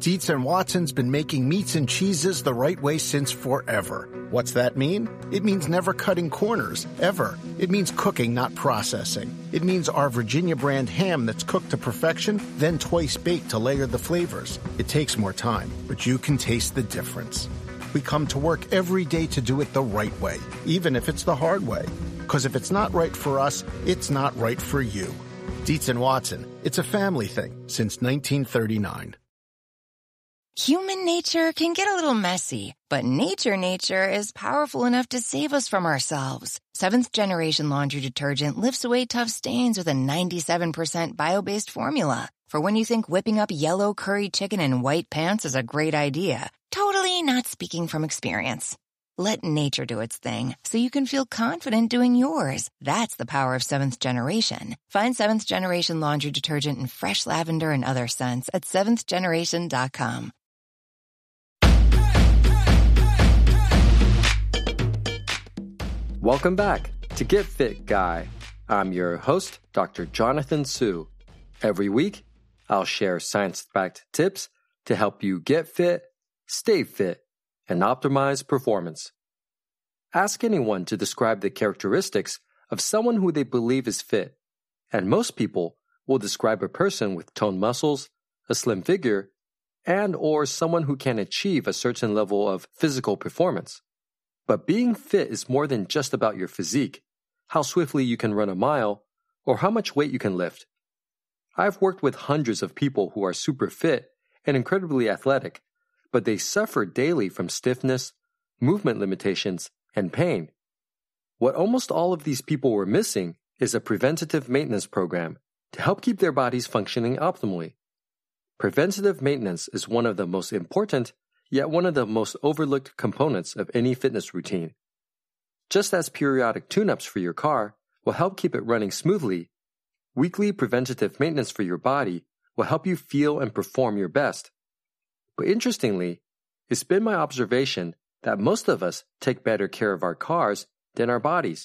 Dietz and Watson's been making meats and cheeses the right way since forever. What's that mean? It means never cutting corners, ever. It means cooking, not processing. It means our Virginia brand ham that's cooked to perfection, then twice baked to layer the flavors. It takes more time, but you can taste the difference. We come to work every day to do it the right way, even if it's the hard way. Because if it's not right for us, it's not right for you. Dietz and Watson, it's a family thing since 1939. Human nature can get a little messy, but nature is powerful enough to save us from ourselves. Seventh Generation Laundry Detergent lifts away tough stains with a 97% bio-based formula. For when you think whipping up yellow curry chicken in white pants is a great idea. Totally not speaking from experience. Let nature do its thing so you can feel confident doing yours. That's the power of Seventh Generation. Find Seventh Generation Laundry Detergent in fresh lavender and other scents at seventhgeneration.com. Welcome back to Get Fit Guy. I'm your host, Dr. Jonathan Su. Every week, I'll share science-backed tips to help you get fit, stay fit, and optimize performance. Ask anyone to describe the characteristics of someone who they believe is fit, and most people will describe a person with toned muscles, a slim figure, and or someone who can achieve a certain level of physical performance. But being fit is more than just about your physique, how swiftly you can run a mile, or how much weight you can lift. I've worked with hundreds of people who are super fit and incredibly athletic, but they suffer daily from stiffness, movement limitations, and pain. What almost all of these people were missing is a preventative maintenance program to help keep their bodies functioning optimally. Preventative maintenance is one of the most important, yet one of the most overlooked components of any fitness routine. Just as periodic tune-ups for your car will help keep it running smoothly, weekly preventative maintenance for your body will help you feel and perform your best. But interestingly, it's been my observation that most of us take better care of our cars than our bodies.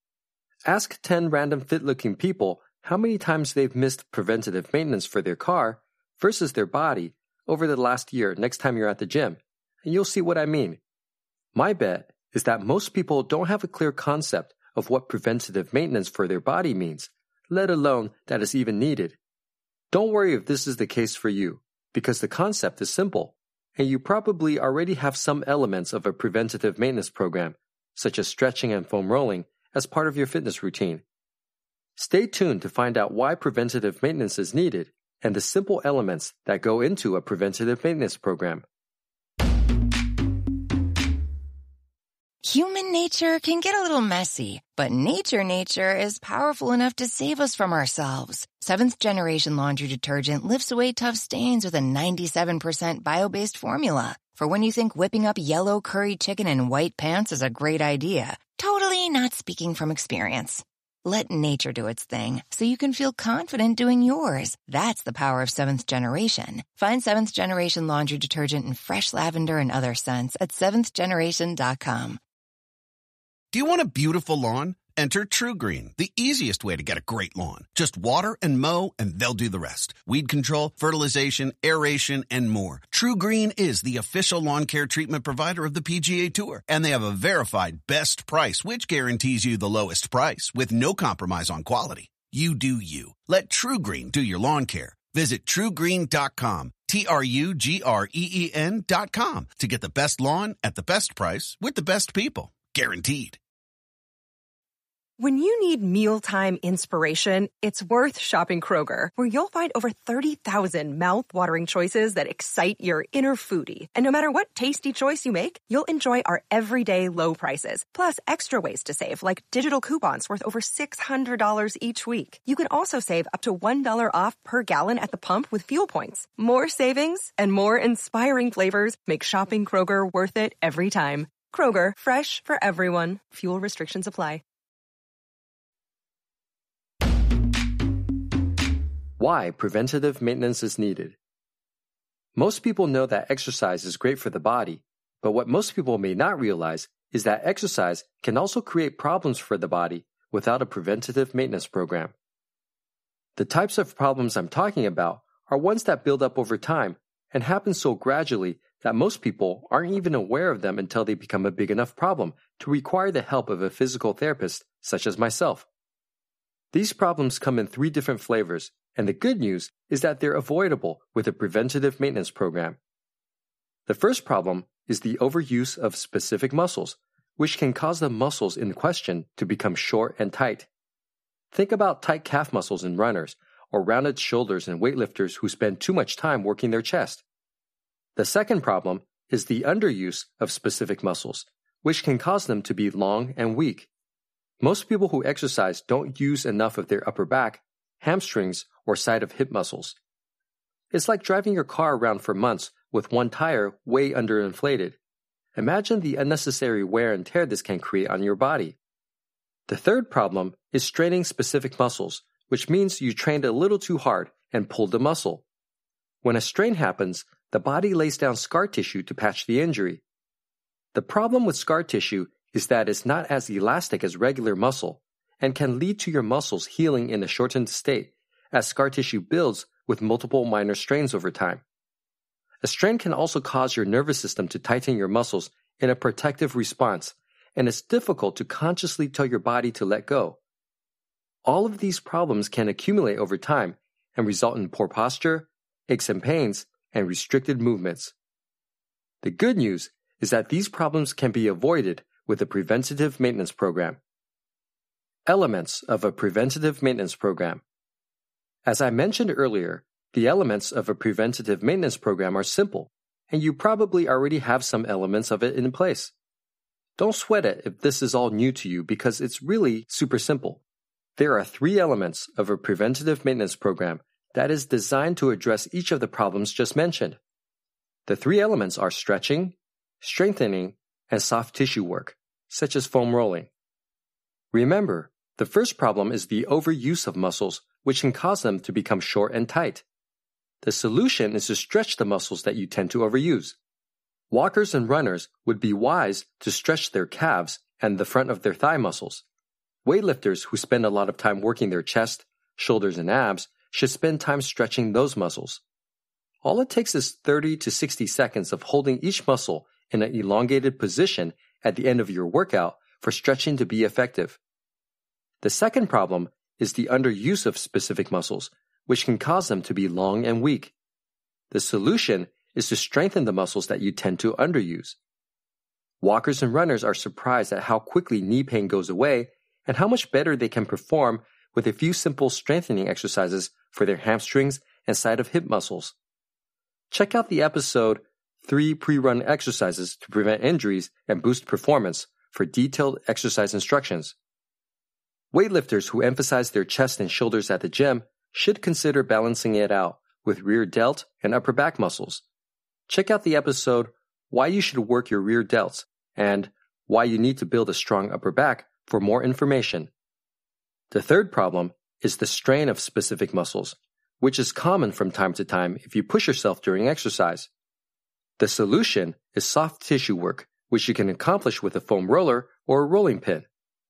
Ask 10 random fit-looking people how many times they've missed preventative maintenance for their car versus their body over the last year next time you're at the gym, and you'll see what I mean. My bet is that most people don't have a clear concept of what preventative maintenance for their body means, let alone that it's even needed. Don't worry if this is the case for you, because the concept is simple, and you probably already have some elements of a preventative maintenance program, such as stretching and foam rolling, as part of your fitness routine. Stay tuned to find out why preventative maintenance is needed and the simple elements that go into a preventative maintenance program. Human nature can get a little messy, but nature is powerful enough to save us from ourselves. Seventh Generation Laundry Detergent lifts away tough stains with a 97% bio-based formula. For when you think whipping up yellow curry chicken in white pants is a great idea. Totally not speaking from experience. Let nature do its thing so you can feel confident doing yours. That's the power of Seventh Generation. Find Seventh Generation Laundry Detergent in fresh lavender and other scents at seventhgeneration.com. Do you want a beautiful lawn? Enter TruGreen, the easiest way to get a great lawn. Just water and mow, and they'll do the rest. Weed control, fertilization, aeration, and more. TruGreen is the official lawn care treatment provider of the PGA Tour, and they have a verified best price, which guarantees you the lowest price with no compromise on quality. You do you. Let TruGreen do your lawn care. Visit TruGreen.com, TruGreen.com, to get the best lawn at the best price with the best people. Guaranteed. When you need mealtime inspiration, it's worth shopping Kroger, where you'll find over 30,000 mouth-watering choices that excite your inner foodie. And no matter what tasty choice you make, you'll enjoy our everyday low prices, plus extra ways to save, like digital coupons worth over $600 each week. You can also save up to $1 off per gallon at the pump with fuel points. More savings and more inspiring flavors make shopping Kroger worth it every time. Kroger, fresh for everyone. Fuel restrictions apply. Why preventative maintenance is needed. Most people know that exercise is great for the body, but what most people may not realize is that exercise can also create problems for the body without a preventative maintenance program. The types of problems I'm talking about are ones that build up over time and happen so gradually that most people aren't even aware of them until they become a big enough problem to require the help of a physical therapist, such as myself. These problems come in 3 different flavors, and the good news is that they're avoidable with a preventative maintenance program. The first problem is the overuse of specific muscles, which can cause the muscles in question to become short and tight. Think about tight calf muscles in runners, or rounded shoulders in weightlifters who spend too much time working their chest. The second problem is the underuse of specific muscles, which can cause them to be long and weak. Most people who exercise don't use enough of their upper back, hamstrings, or side of hip muscles. It's like driving your car around for months with one tire way underinflated. Imagine the unnecessary wear and tear this can create on your body. The third problem is straining specific muscles, which means you trained a little too hard and pulled the muscle. When a strain happens, the body lays down scar tissue to patch the injury. The problem with scar tissue is that it's not as elastic as regular muscle and can lead to your muscles healing in a shortened state as scar tissue builds with multiple minor strains over time. A strain can also cause your nervous system to tighten your muscles in a protective response, and it's difficult to consciously tell your body to let go. All of these problems can accumulate over time and result in poor posture, aches and pains, and restricted movements. The good news is that these problems can be avoided with a preventative maintenance program. Elements of a preventative maintenance program. As I mentioned earlier, the elements of a preventative maintenance program are simple, and you probably already have some elements of it in place. Don't sweat it if this is all new to you because it's really super simple. There are 3 elements of a preventative maintenance program that is designed to address each of the problems just mentioned. The 3 elements are stretching, strengthening, and soft tissue work, such as foam rolling. Remember, the first problem is the overuse of muscles, which can cause them to become short and tight. The solution is to stretch the muscles that you tend to overuse. Walkers and runners would be wise to stretch their calves and the front of their thigh muscles. Weightlifters who spend a lot of time working their chest, shoulders, and abs should spend time stretching those muscles. All it takes is 30 to 60 seconds of holding each muscle in an elongated position at the end of your workout for stretching to be effective. The second problem is the underuse of specific muscles, which can cause them to be long and weak. The solution is to strengthen the muscles that you tend to underuse. Walkers and runners are surprised at how quickly knee pain goes away and how much better they can perform with a few simple strengthening exercises for their hamstrings and side of hip muscles. Check out the episode 3 Pre-Run Exercises to Prevent Injuries and Boost Performance for detailed exercise instructions. Weightlifters who emphasize their chest and shoulders at the gym should consider balancing it out with rear delt and upper back muscles. Check out the episode Why You Should Work Your Rear Delts and Why You Need to Build a Strong Upper Back for more information. The third problem is the strain of specific muscles, which is common from time to time if you push yourself during exercise. The solution is soft tissue work, which you can accomplish with a foam roller or a rolling pin.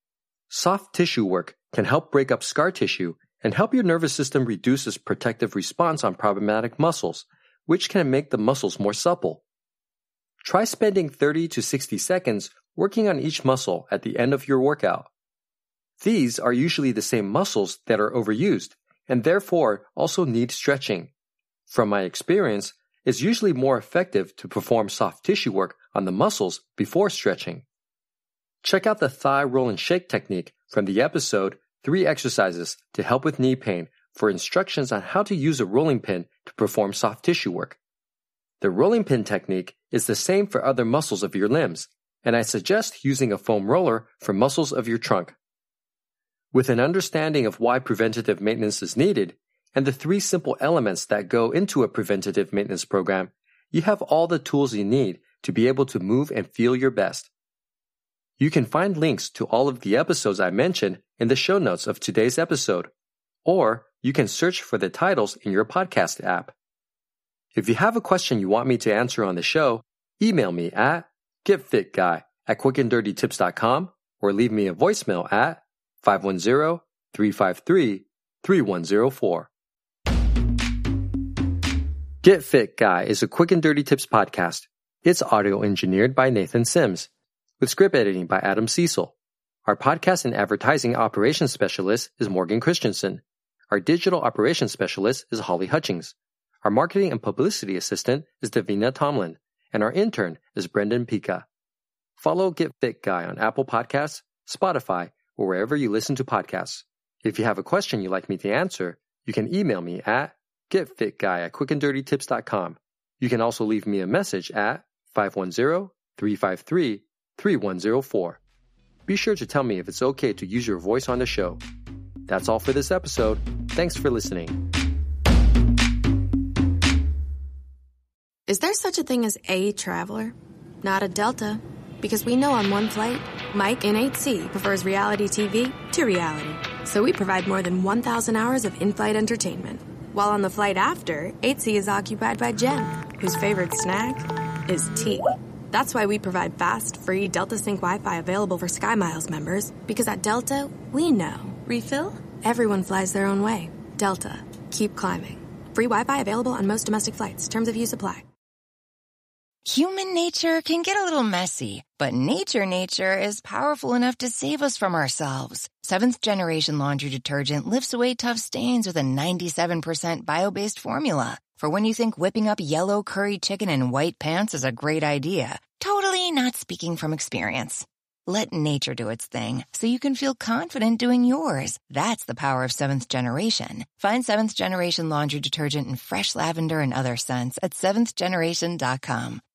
Soft tissue work can help break up scar tissue and help your nervous system reduce its protective response on problematic muscles, which can make the muscles more supple. Try spending 30 to 60 seconds working on each muscle at the end of your workout. These are usually the same muscles that are overused and therefore also need stretching. From my experience, it's usually more effective to perform soft tissue work on the muscles before stretching. Check out the thigh roll and shake technique from the episode 3 Exercises to Help with Knee Pain for instructions on how to use a rolling pin to perform soft tissue work. The rolling pin technique is the same for other muscles of your limbs, and I suggest using a foam roller for muscles of your trunk. With an understanding of why preventative maintenance is needed, and the 3 simple elements that go into a preventative maintenance program, you have all the tools you need to be able to move and feel your best. You can find links to all of the episodes I mentioned in the show notes of today's episode, or you can search for the titles in your podcast app. If you have a question you want me to answer on the show, email me at getfitguy@quickanddirtytips.com or leave me a voicemail at 510-353-3104. Get Fit Guy is a quick and dirty tips podcast. It's audio engineered by Nathan Sims, with script editing by Adam Cecil. Our podcast and advertising operations specialist is Morgan Christensen. Our digital operations specialist is Holly Hutchings. Our marketing and publicity assistant is Davina Tomlin, and our intern is Brendan Pica. Follow Get Fit Guy on Apple Podcasts, Spotify, or wherever you listen to podcasts. If you have a question you'd like me to answer, you can email me at getfitguy@quickanddirtytips.com. You can also leave me a message at 510-353-3104. Be sure to tell me if it's okay to use your voice on the show. That's all for this episode. Thanks for listening. Is there such a thing as a traveler? Not at Delta. Because we know on one flight, Mike in 8C prefers reality TV to reality. So we provide more than 1,000 hours of in-flight entertainment. While on the flight after, 8C is occupied by Jen, whose favorite snack is tea. That's why we provide fast, free Delta Sync Wi-Fi available for SkyMiles members. Because at Delta, we know. Refill? Everyone flies their own way. Delta. Keep climbing. Free Wi-Fi available on most domestic flights. Terms of use apply. Human nature can get a little messy, but nature is powerful enough to save us from ourselves. Seventh Generation Laundry Detergent lifts away tough stains with a 97% bio-based formula. For when you think whipping up yellow curry chicken in white pants is a great idea. Totally not speaking from experience. Let nature do its thing so you can feel confident doing yours. That's the power of Seventh Generation. Find Seventh Generation Laundry Detergent in fresh lavender and other scents at seventhgeneration.com.